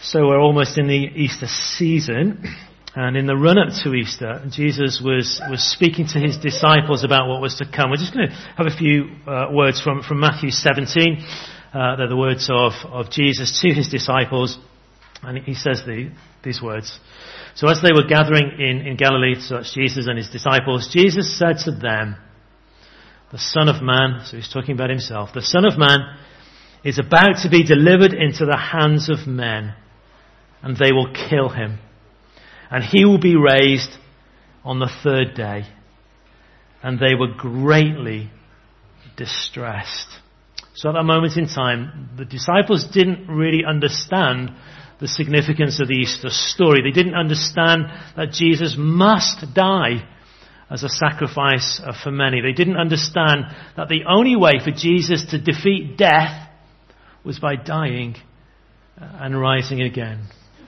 So we're almost in the Easter season, and in the run-up to Easter, Jesus was speaking to his disciples about what was to come. We're just going to have a few words from Matthew 17. They're the words of Jesus to his disciples, and he says these words. So as they were gathering in Galilee, so that's Jesus and his disciples, Jesus said to them, "The Son of Man," so he's talking about himself, "the Son of Man is about to be delivered into the hands of men, and they will kill him. And he will be raised on the third day." And they were greatly distressed. So at that moment in time, the disciples didn't really understand the significance of the Easter story. They didn't understand that Jesus must die as a sacrifice for many. They didn't understand that the only way for Jesus to defeat death was by dying and rising again.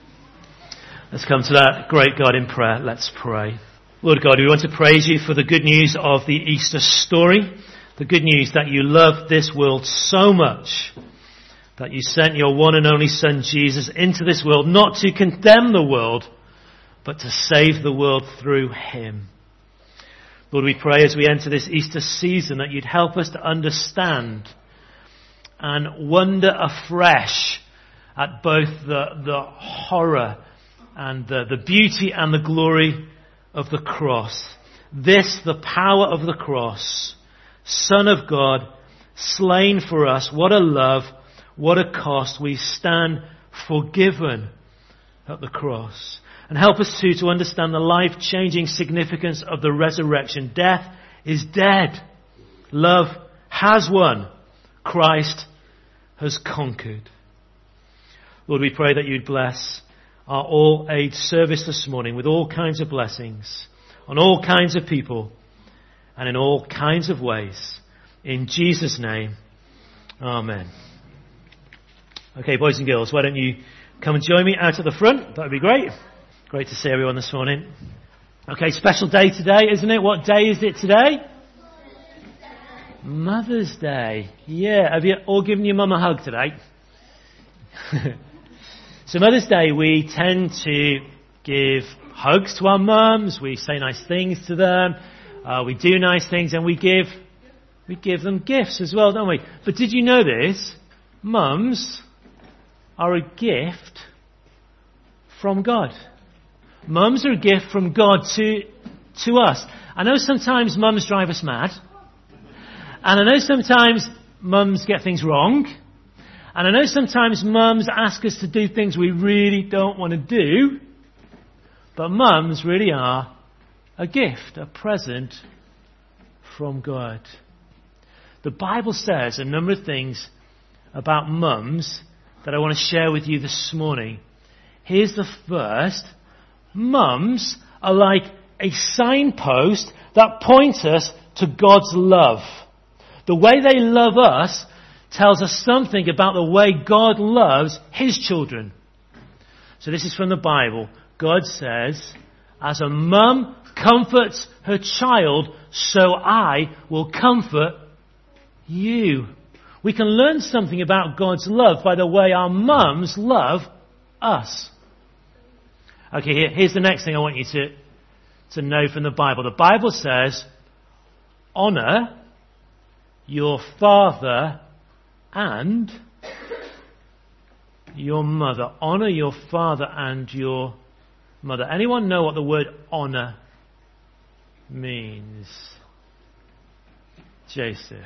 Let's come to that great God in prayer. Let's pray. Lord God, we want to praise you for the good news of the Easter story. The good news that you love this world so much that you sent your one and only Son Jesus into this world, not to condemn the world, but to save the world through him. Lord, we pray as we enter this Easter season that you'd help us to understand and wonder afresh at both the horror and the beauty and the glory of the cross. This, the power of the cross. Son of God, slain for us. What a love, what a cost. We stand forgiven at the cross. And help us too to understand the life-changing significance of the resurrection. Death is dead. Love has won. Christ has conquered. Lord, we pray that you'd bless our All Age service this morning with all kinds of blessings on all kinds of people and in all kinds of ways. In Jesus' name, amen. Okay, boys and girls, why don't you come and join me out at the front? That would be great. Great to see everyone this morning. Okay, special day today, isn't it? What day is it today? Mother's Day. Yeah, have you all given your mum a hug today? So Mother's Day, we tend to give hugs to our mums. We say nice things to them. We do nice things, and we give them gifts as well, don't we? But did you know this? Mums are a gift from God. Mums are a gift from God to us. I know sometimes mums drive us mad. And I know sometimes mums get things wrong. And I know sometimes mums ask us to do things we really don't want to do. But mums really are a gift, a present from God. The Bible says a number of things about mums that I want to share with you this morning. Here's the first. Mums are like a signpost that points us to God's love. The way they love us tells us something about the way God loves his children. So this is from the Bible. God says, "As a mum comforts her child, so I will comfort you." We can learn something about God's love by the way our mums love us. Okay, here's the next thing I want you to know from the Bible. The Bible says, "Honour your father and your mother." Honour your father and your mother. Anyone know what the word honour means? Joseph.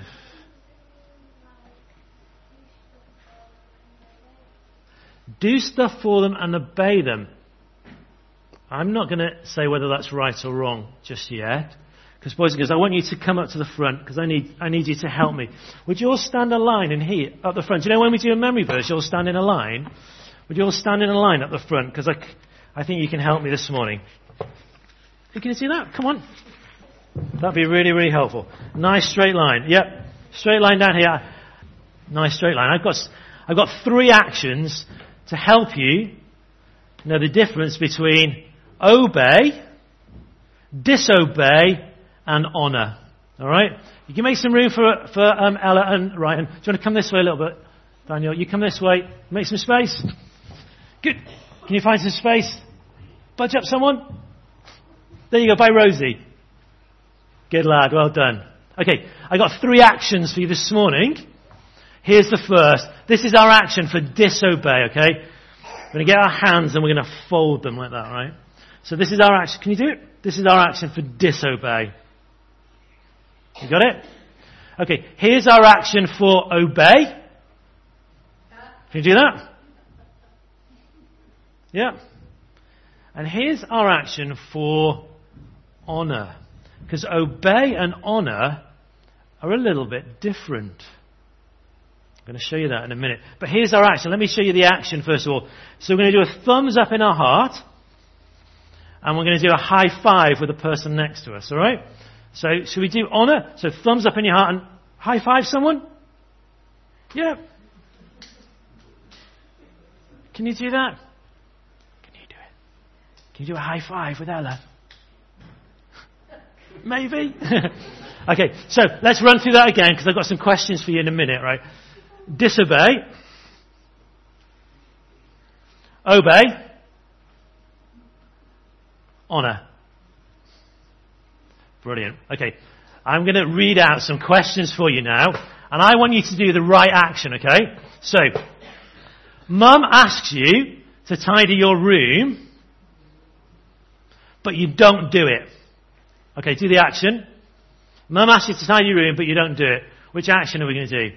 Do stuff for them and obey them. I'm not going to say whether that's right or wrong just yet. Because boys and girls, I want you to come up to the front because I need you to help me. Would you all stand in a line in here, up the front? Do you know when we do a memory verse, you all stand in a line? Would you all stand in a line up the front? Because I think you can help me this morning. You can see that? Come on. That'd be really, really helpful. Nice straight line. Yep. Straight line down here. Nice straight line. I've got 3 actions to help you know the difference between obey, disobey, and honour. All right? You can make some room for Ella and Ryan. Do you want to come this way a little bit? Daniel, you come this way. Make some space. Good. Can you find some space? Budge up someone. There you go, by Rosie. Good lad, well done. Okay, I got 3 actions for you this morning. Here's the first. This is our action for disobey, okay? We're going to get our hands and we're going to fold them like that, right? So this is our action. Can you do it? This is our action for disobey. You got it? Okay, here's our action for obey. Can you do that? Yeah. And here's our action for honour. Because obey and honour are a little bit different. I'm going to show you that in a minute. But here's our action. Let me show you the action first of all. So we're going to do a thumbs up in our heart. And we're going to do a high five with the person next to us, alright? So should we do honour? So thumbs up in your heart and high five someone? Yeah. Can you do that? Can you do it? Can you do a high five with Ella? Maybe? Okay, so let's run through that again because I've got some questions for you in a minute, right? Disobey. Obey. Honour. Brilliant. Okay, I'm going to read out some questions for you now, and I want you to do the right action, okay? So, Mum asks you to tidy your room, but you don't do it. Okay, do the action. Mum asks you to tidy your room, but you don't do it. Which action are we going to do?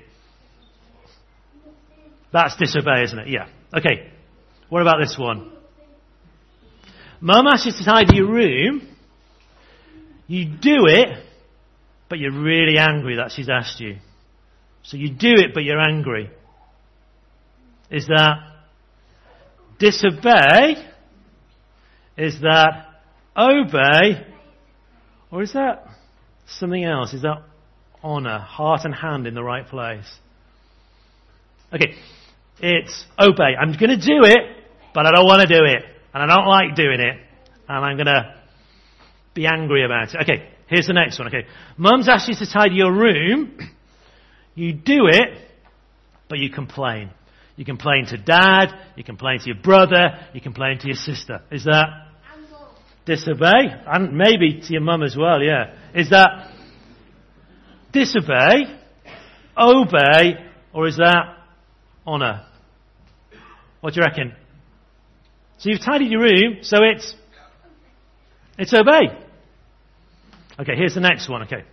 That's disobey, isn't it? Yeah. Okay. What about this one? Mum asks you to tidy your room. You do it, but you're really angry that she's asked you. So you do it, but you're angry. Is that disobey? Is that obey? Or is that something else? Is that honour? Heart and hand in the right place? Okay, it's obey. I'm going to do it, but I don't want to do it. And I don't like doing it. And I'm going to be angry about it. Okay, here's the next one. Okay, Mum's asked you to tidy your room. You do it, but you complain. You complain to Dad. You complain to your brother. You complain to your sister. Is that disobey? And maybe to your mum as well, yeah. Is that disobey, obey, or is that honour? What do you reckon? So you've tidied your room, so it's obey. Okay, here's the next one, okay.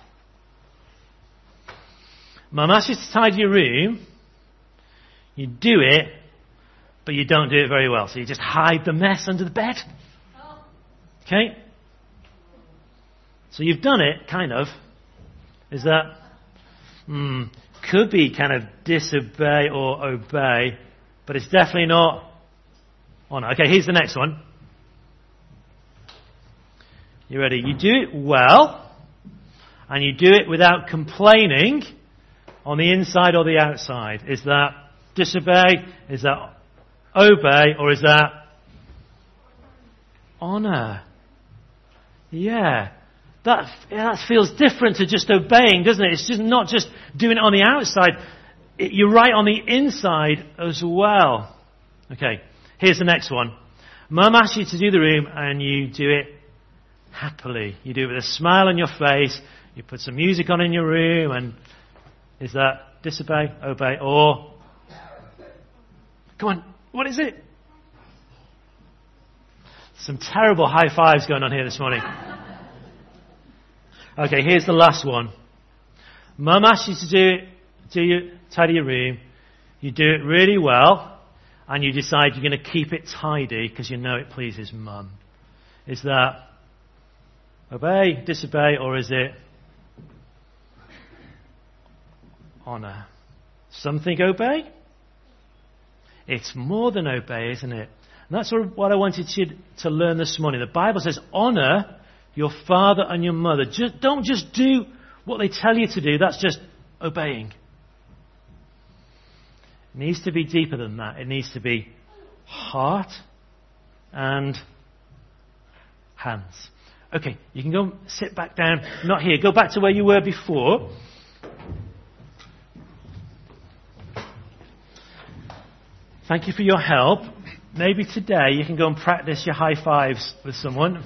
Mum asks you to tidy your room. You do it, but you don't do it very well. So you just hide the mess under the bed. Okay? So you've done it, kind of. Is that... could be kind of disobey or obey, but it's definitely not honour. Okay, here's the next one. You ready? You do it well, and you do it without complaining on the inside or the outside. Is that disobey? Is that obey? Or is that honour? Yeah. That feels different to just obeying, doesn't it? It's just not just doing it on the outside. You're right on the inside as well. Okay, here's the next one. Mum asks you to do the room and you do it happily. You do it with a smile on your face. You put some music on in your room, and is that disobey, obey, or... Come on, what is it? Some terrible high fives going on here this morning. Okay, here's the last one. Mum asks you to tidy your room. You do it really well, and you decide you're going to keep it tidy because you know it pleases Mum. Is that obey, disobey, or is it honour? Some think obey. It's more than obey, isn't it? And that's what I wanted you to learn this morning. The Bible says honour your father and your mother. Don't just do what they tell you to do. That's just obeying. It needs to be deeper than that. It needs to be heart and hands. Okay, you can go sit back down. Not here. Go back to where you were before. Thank you for your help. maybe today you can go and practice your high fives with someone.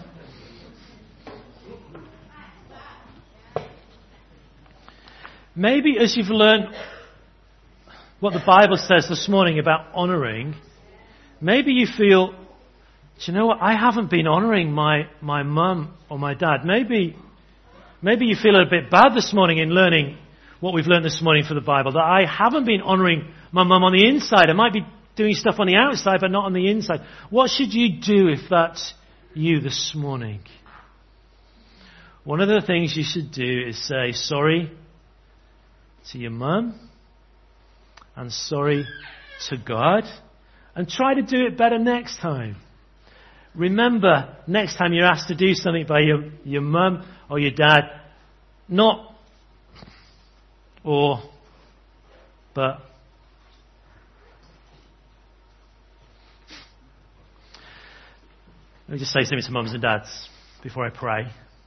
Maybe as you've learned what the Bible says this morning about honouring, maybe you feel, do you know what, I haven't been honouring my mum or my dad. Maybe you feel a bit bad this morning in learning what we've learned this morning for the Bible, that I haven't been honouring my mum on the inside. I might be doing stuff on the outside, but not on the inside. What should you do if that's you this morning? One of the things you should do is say sorry to your mum and sorry to God, and try to do it better next time. Remember, next time you're asked to do something by your mum or your dad, not or, but. Let me just say something to mums and dads before I pray.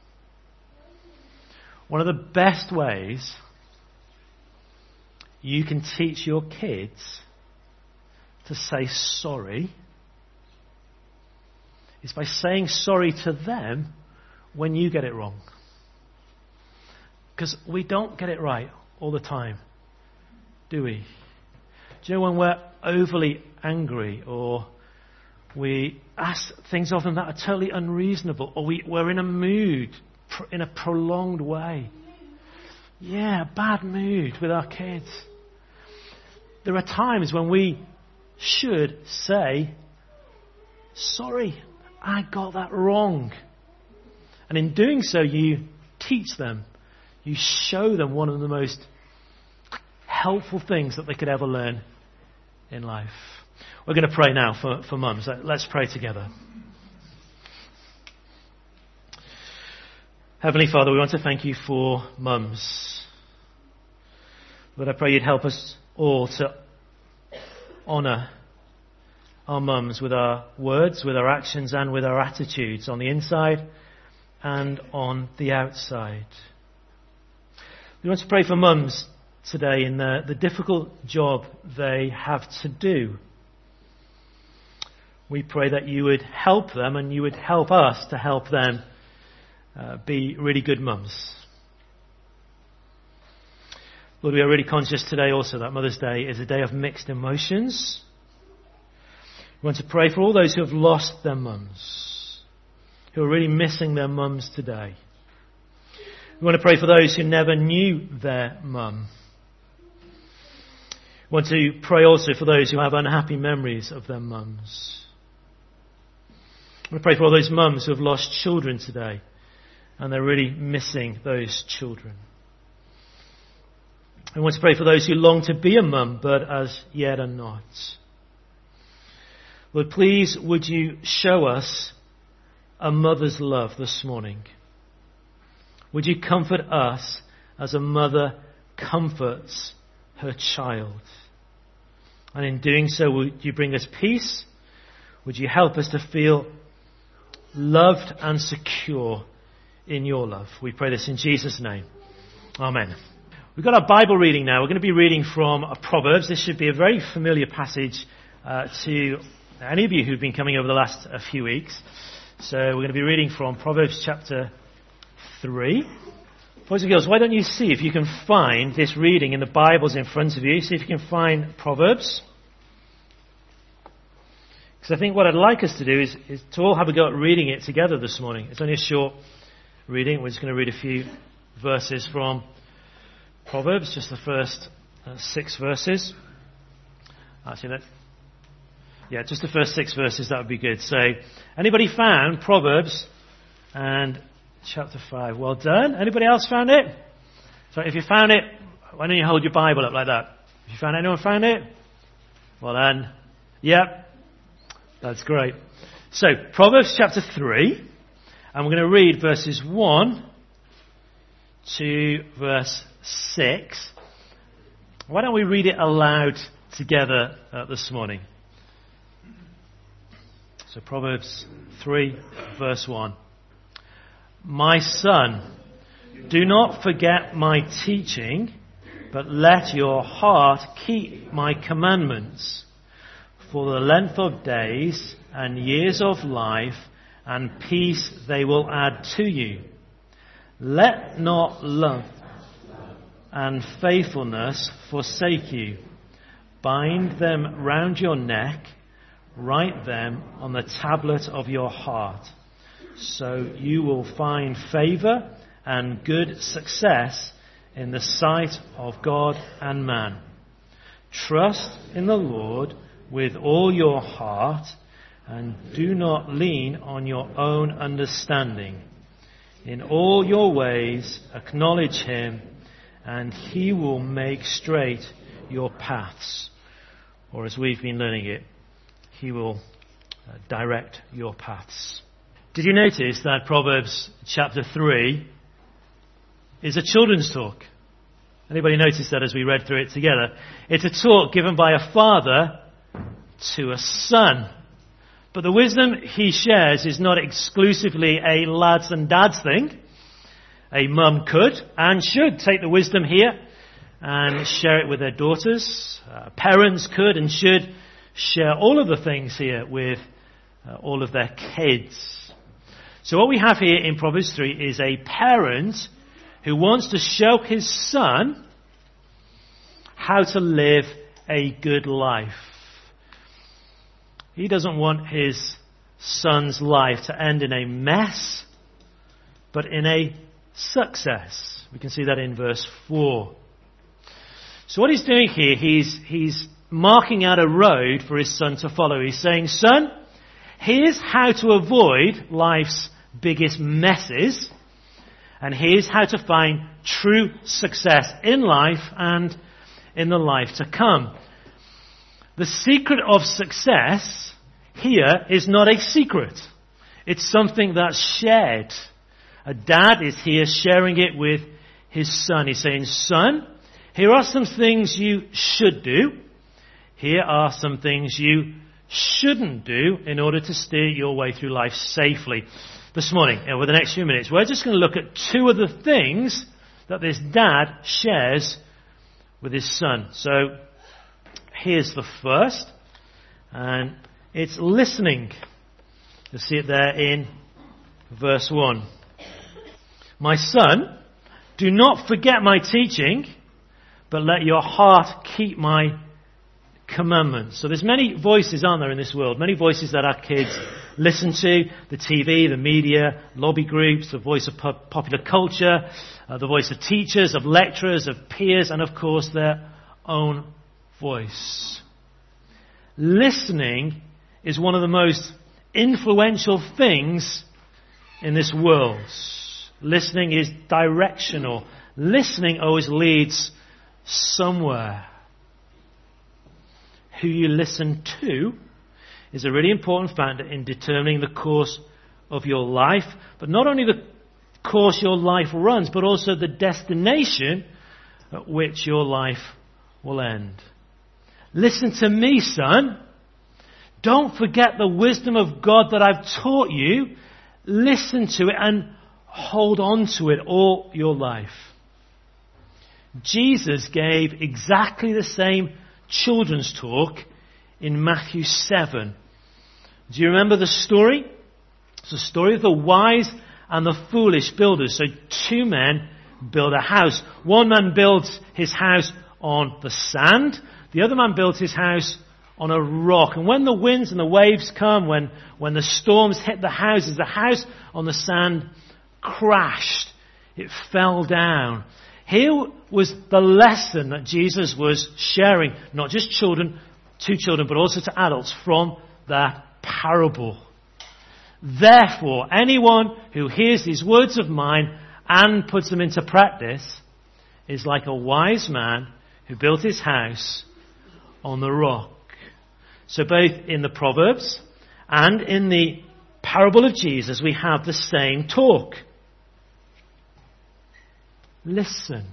One of the best ways you can teach your kids to say sorry is by saying sorry to them when you get it wrong. Because we don't get it right all the time, do we? Do you know when we're overly angry, or we ask things of them that are totally unreasonable, or we're in a mood, in a prolonged way? Yeah, a bad mood with our kids. There are times when we should say, sorry, I got that wrong. And in doing so, you teach them, you show them one of the most helpful things that they could ever learn in life. We're going to pray now for mums. Let's pray together. Heavenly Father, we want to thank you for mums. Lord, I pray you'd help us all to honour our mums with our words, with our actions, and with our attitudes on the inside and on the outside. We want to pray for mums today in the difficult job they have to do. We pray that you would help them and you would help us to help them be really good mums. Lord, we are really conscious today also that Mother's Day is a day of mixed emotions. We want to pray for all those who have lost their mums, who are really missing their mums today. We want to pray for those who never knew their mum. We want to pray also for those who have unhappy memories of their mums. We want to pray for all those mums who have lost children today, and they're really missing those children. We want to pray for those who long to be a mum, but as yet are not. Lord, please would you show us a mother's love this morning. Would you comfort us as a mother comforts her child? And in doing so, would you bring us peace? Would you help us to feel loved and secure in your love? We pray this in Jesus' name. Amen. We've got our Bible reading now. We're going to be reading from Proverbs. This should be a very familiar passage to any of you who've been coming over the last few weeks. So we're going to be reading from Proverbs chapter 3. Boys and girls, why don't you see if you can find this reading in the Bibles in front of you. See if you can find Proverbs. Because I think what I'd like us to do is to all have a go at reading it together this morning. It's only a short reading. We're just going to read a few verses from Proverbs, just the first 6 verses. Actually, just the first 6 verses, that would be good. So, anybody found Proverbs and chapter 5? Well done. Anybody else found it? So if you found it, why don't you hold your Bible up like that? If you found it, anyone found it? Well done. Yep. That's great. So, Proverbs chapter 3, and we're going to read verses 1 to verse 6. Why don't we read it aloud together this morning? So Proverbs 3 verse 1. My son, do not forget my teaching, but let your heart keep my commandments. for the length of days and years of life, and peace they will add to you. Let not love and faithfulness forsake you. Bind them round your neck, write them on the tablet of your heart, so you will find favor and good success in the sight of God and man. Trust in the Lord with all your heart, and do not lean on your own understanding. In all your ways acknowledge him, and he will make straight your paths. Or as we've been learning it, he will direct your paths. Did you notice that Proverbs chapter 3 is a children's talk? Anybody notice that as we read through it together? It's a talk given by a father to a son. But the wisdom he shares is not exclusively a lads and dads thing. A mum could and should take the wisdom here and share it with their daughters. Parents could and should share all of the things here with all of their kids. So what we have here in Proverbs 3 is a parent who wants to show his son how to live a good life. He doesn't want his son's life to end in a mess, but in a success. We can see that in verse 4. So what he's doing here, he's marking out a road for his son to follow. He's saying, son, here's how to avoid life's biggest messes, and here's how to find true success in life and in the life to come. The secret of success here is not a secret. It's something that's shared. A dad is here sharing it with his son. He's saying, son, here are some things you should do. Here are some things you shouldn't do in order to steer your way through life safely. This morning, over the next few minutes, we're just going to look at two of the things that this dad shares with his son. So, here's the first, and it's listening. You'll see it there in verse 1. My son, do not forget my teaching, but let your heart keep my commandments. So there's many voices, aren't there, in this world? Many voices that our kids listen to. The TV, the media, lobby groups, the voice of popular culture, the voice of teachers, of lecturers, of peers, and of course their own voice. Listening is one of the most influential things in this world. Listening is directional. Listening always leads somewhere. Who you listen to is a really important factor in determining the course of your life, but not only the course your life runs, but also the destination at which your life will end. Listen to me, son. Don't forget the wisdom of God that I've taught you. Listen to it and hold on to it all your life. Jesus gave exactly the same children's talk in Matthew 7. Do you remember the story? It's the story of the wise and the foolish builders. So two men build a house. One man builds his house on the sand. The other man builds his house on a rock. And when the winds and the waves come, when the storms hit the house on the sand crashed. It fell down. Here was the lesson that Jesus was sharing, not just to children, but also to adults from that parable. Therefore, anyone who hears these words of mine and puts them into practice is like a wise man who built his house on the rock. So both in the Proverbs and in the parable of Jesus, we have the same talk. Listen.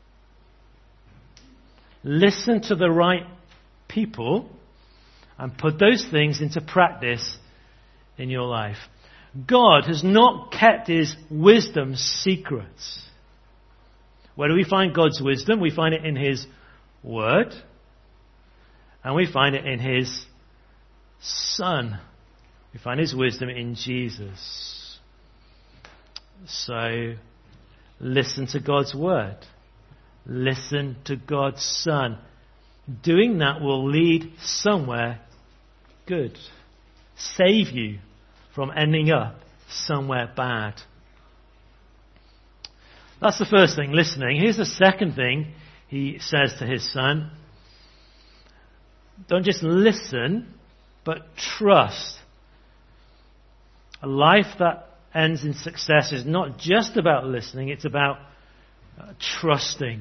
Listen to the right people and put those things into practice in your life. God has not kept his wisdom secrets. Where do we find God's wisdom? We find it in his word, and we find it in his Son. We find his wisdom in Jesus. So, listen to God's word. Listen to God's Son. Doing that will lead somewhere good. Save you from ending up somewhere bad. That's the first thing, listening. Here's the second thing he says to his son. Don't just listen, but trust. A life that ends in success is not just about listening, it's about trusting.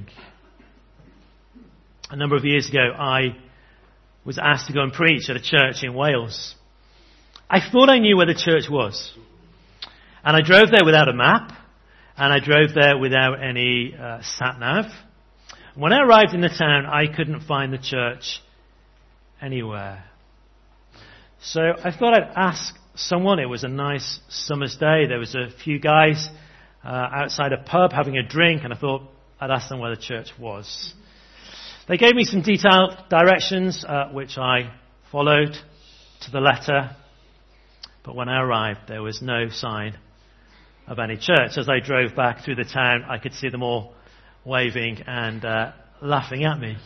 A number of years ago, I was asked to go and preach at a church in Wales. I thought I knew where the church was. And I drove there without a map, and I drove there without any sat-nav. When I arrived in the town, I couldn't find the church anywhere. So I thought I'd ask someone. It was a nice summer's day. There was a few guys outside a pub having a drink, and I thought I'd ask them where the church was. They gave me some detailed directions, which I followed to the letter. But when I arrived, there was no sign of any church. As I drove back through the town, I could see them all waving and laughing at me.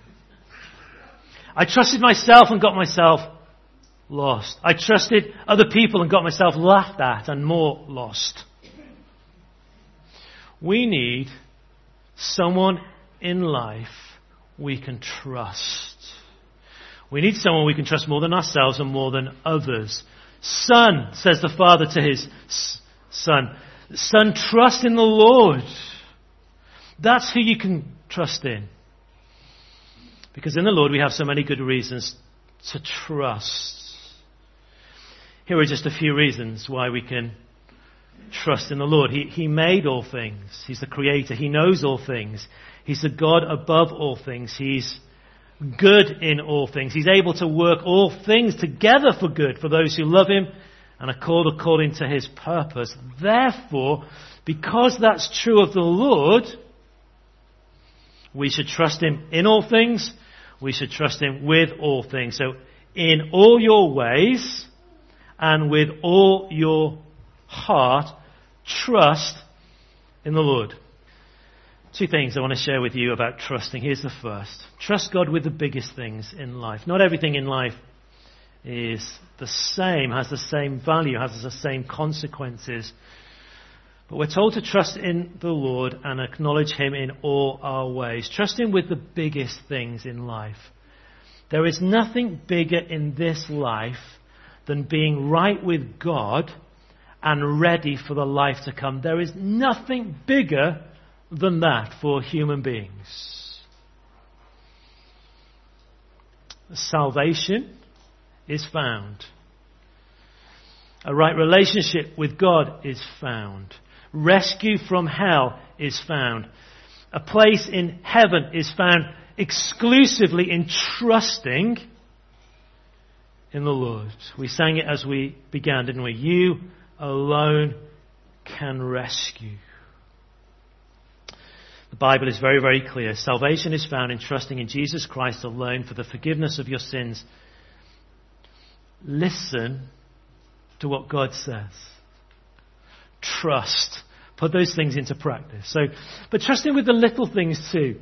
I trusted myself and got myself lost. I trusted other people and got myself laughed at and more lost. We need someone in life we can trust. We need someone we can trust more than ourselves and more than others. Son, says the father to his son. Son, trust in the Lord. That's who you can trust in. Because in the Lord we have so many good reasons to trust. Here are just a few reasons why we can trust in the Lord. He made all things. He's the creator. He knows all things. He's the God above all things. He's good in all things. He's able to work all things together for good for those who love him and are called according to his purpose. Therefore, because that's true of the Lord, we should trust him in all things. We should trust him with all things. So, in all your ways and with all your heart, trust in the Lord. Two things I want to share with you about trusting. Here's the first. Trust God with the biggest things in life. Not everything in life is the same, has the same value, has the same consequences. But we're told to trust in the Lord and acknowledge him in all our ways. Trust him with the biggest things in life. There is nothing bigger in this life than being right with God and ready for the life to come. There is nothing bigger than that for human beings. Salvation is found. A right relationship with God is found. Rescue from hell is found. A place in heaven is found exclusively in trusting in the Lord. We sang it as we began, didn't we? You alone can rescue. The Bible is very, very clear. Salvation is found in trusting in Jesus Christ alone for the forgiveness of your sins. Listen to what God says. Trust. Put those things into practice. But trusting with the little things too.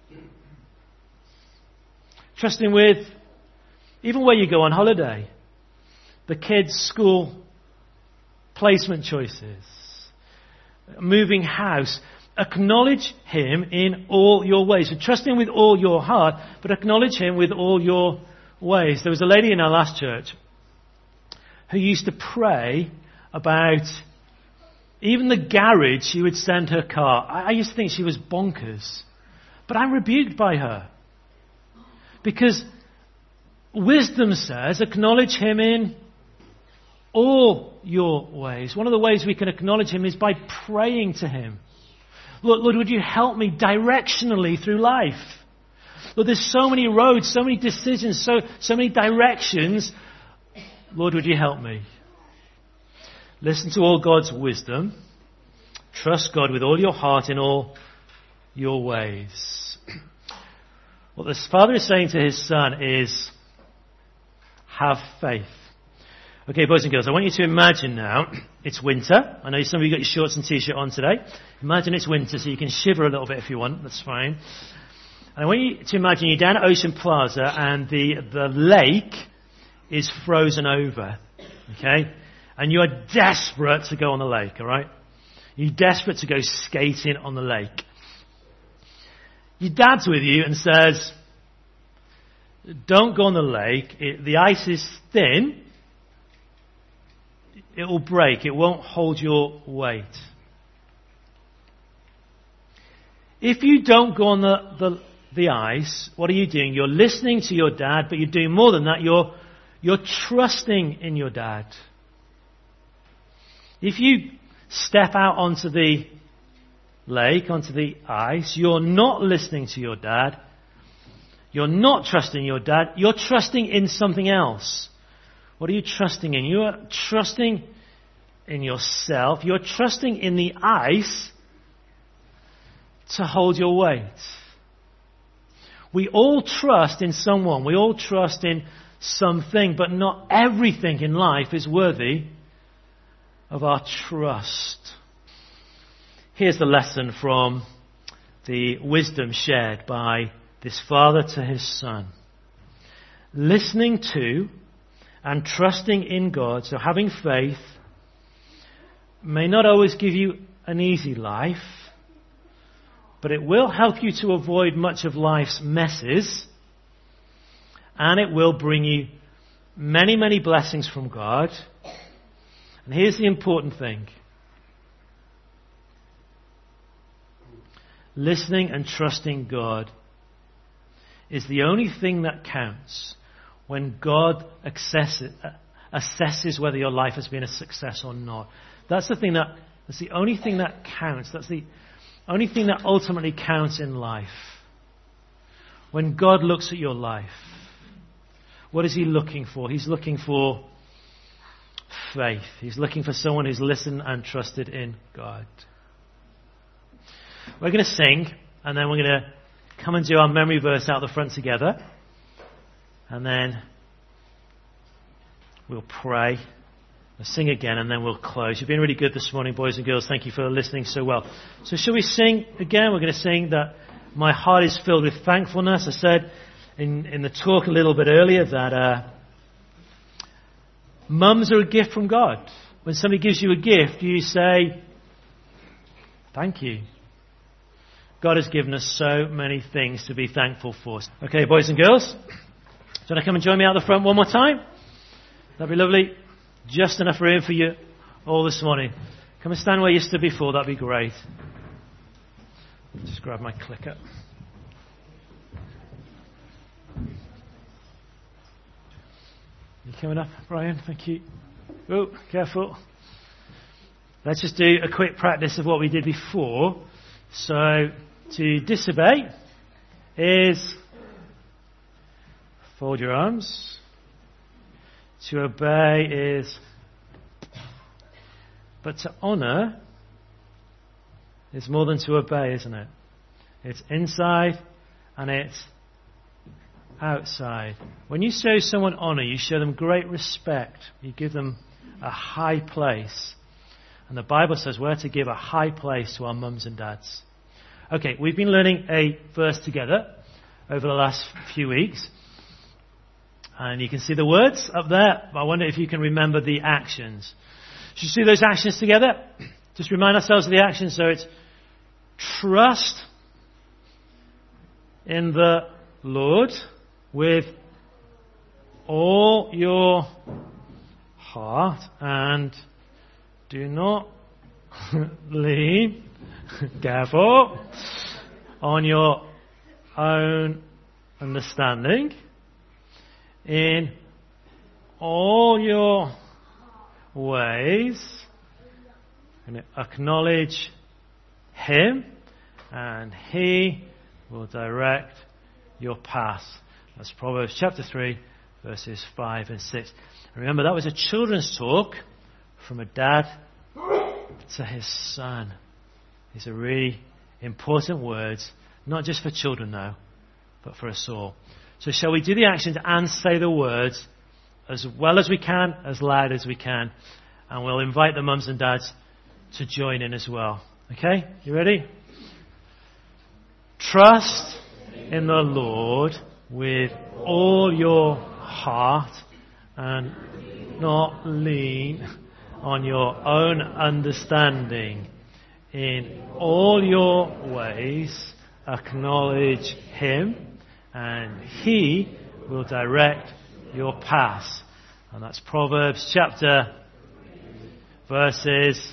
Trusting with even where you go on holiday. The kids' school placement choices. Moving house. Acknowledge him in all your ways. So trust him with all your heart, but acknowledge him with all your ways. There was a lady in our last church who used to pray about even the garage she would send her car. I used to think she was bonkers. But I'm rebuked by her. Because wisdom says, acknowledge him in all your ways. One of the ways we can acknowledge him is by praying to him. Lord, would you help me directionally through life? Lord, there's so many roads, so many decisions, so many directions. Lord, would you help me? Listen to all God's wisdom. Trust God with all your heart in all your ways. What this father is saying to his son is, have faith. Okay, boys and girls, I want you to imagine now it's winter. I know some of you got your shorts and t-shirt on today. Imagine it's winter, so you can shiver a little bit if you want. That's fine. And I want you to imagine you're down at Ocean Plaza and the lake is frozen over. Okay? And you are desperate to go on the lake, all right? You're desperate to go skating on the lake. Your dad's with you and says, don't go on the lake. The ice is thin. It will break. It won't hold your weight. If you don't go on the ice, what are you doing? You're listening to your dad, but you're doing more than that. You're trusting in your dad. If you step out onto the lake, onto the ice, you're not listening to your dad. You're not trusting your dad. You're trusting in something else. What are you trusting in? You are trusting in yourself. You're trusting in the ice to hold your weight. We all trust in someone. We all trust in something, but not everything in life is worthy of our trust. Here's the lesson from the wisdom shared by this father to his son. Listening to and trusting in God, so having faith, may not always give you an easy life, but it will help you to avoid much of life's messes, and it will bring you many, many blessings from God. And here's the important thing. Listening and trusting God is the only thing that counts when God assesses whether your life has been a success or not. That's the only thing that counts. That's the only thing that ultimately counts in life. When God looks at your life, what is He looking for? He's looking for faith. He's looking for someone who's listened and trusted in God. We're going to sing, and then we're going to come and do our memory verse out the front together. And then we'll pray. We'll sing again, and then we'll close. You've been really good this morning, boys and girls. Thank you for listening so well. So shall we sing again? We're going to sing that my heart is filled with thankfulness. I said in the talk a little bit earlier that mums are a gift from God. When somebody gives you a gift, you say, thank you. God has given us so many things to be thankful for. Okay, boys and girls, do you want to come and join me out the front one more time? That'd be lovely. Just enough room for you all this morning. Come and stand where you stood before. That'd be great. Just grab my clicker. You coming up, Brian? Thank you. Oh, careful. Let's just do a quick practice of what we did before. So, to disobey is fold your arms. To obey is, but to honour is more than to obey, isn't it? It's inside and it's outside. When you show someone honour, you show them great respect. You give them a high place. And the Bible says we're to give a high place to our mums and dads. Okay, we've been learning a verse together over the last few weeks. And you can see the words up there. I wonder if you can remember the actions. Should you see those actions together? Just remind ourselves of the actions. So it's trust in the Lord with all your heart and do not lean, careful, on your own understanding. In all your ways, and acknowledge Him, and He will direct your path. That's Proverbs chapter 3, verses 5 and 6. And remember, that was a children's talk from a dad to his son. These are really important words, not just for children, though, but for us all. So shall we do the actions and say the words as well as we can, as loud as we can. And we'll invite the mums and dads to join in as well. Okay? You ready? Trust in the Lord with all your heart and not lean on your own understanding. In all your ways, acknowledge Him, and He will direct your paths. And that's Proverbs chapter, verses.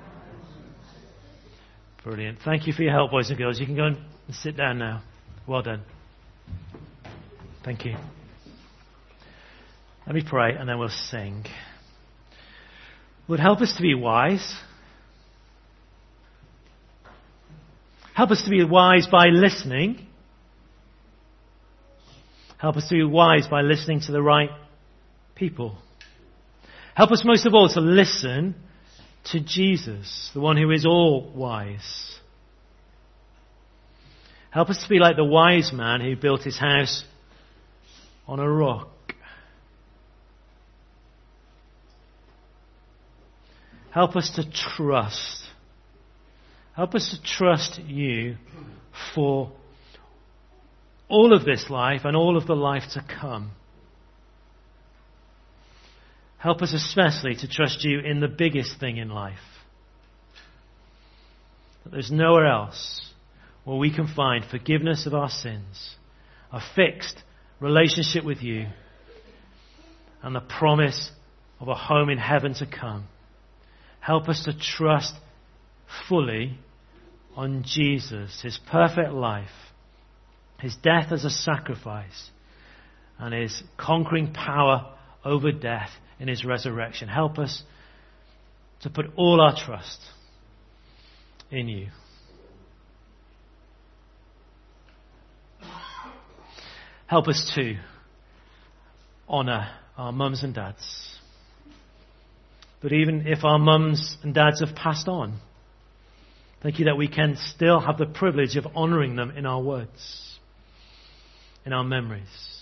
Brilliant. Thank you for your help, boys and girls. You can go and sit down now. Well done. Thank you. Let me pray and then we'll sing. Lord, help us to be wise. Help us to be wise by listening. Help us to be wise by listening to the right people. Help us most of all to listen to Jesus, the one who is all wise. Help us to be like the wise man who built his house on a rock. Help us to trust. Help us to trust you for all of this life and all of the life to come. Help us especially to trust you in the biggest thing in life. That there's nowhere else where we can find forgiveness of our sins, a fixed relationship with you, and the promise of a home in heaven to come. Help us to trust fully on Jesus, His perfect life, His death as a sacrifice, and His conquering power over death in His resurrection. Help us to put all our trust in you. Help us to honour our mums and dads. But even if our mums and dads have passed on, thank you that we can still have the privilege of honouring them in our words, in our memories.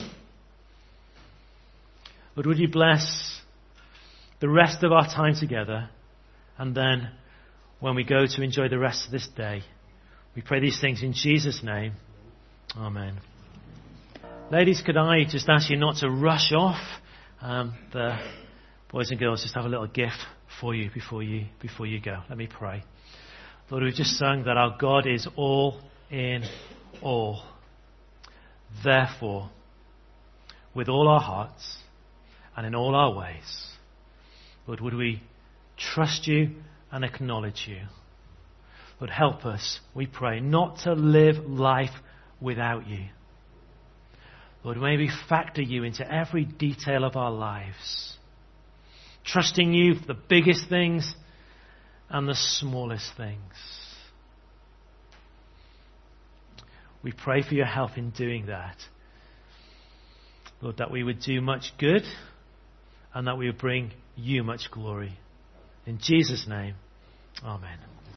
Lord, would you bless the rest of our time together, and then when we go to enjoy the rest of this day, we pray these things in Jesus' name. Amen. Ladies, could I just ask you not to rush off? The boys and girls just have a little gift for you before you go. Let me pray. Lord, we've just sung that our God is all in all. Therefore, with all our hearts and in all our ways, Lord, would we trust you and acknowledge you? Lord, help us, we pray, not to live life without you. Lord, may we factor you into every detail of our lives, trusting you for the biggest things and the smallest things. We pray for your help in doing that. Lord, that we would do much good and that we would bring you much glory. In Jesus' name, amen.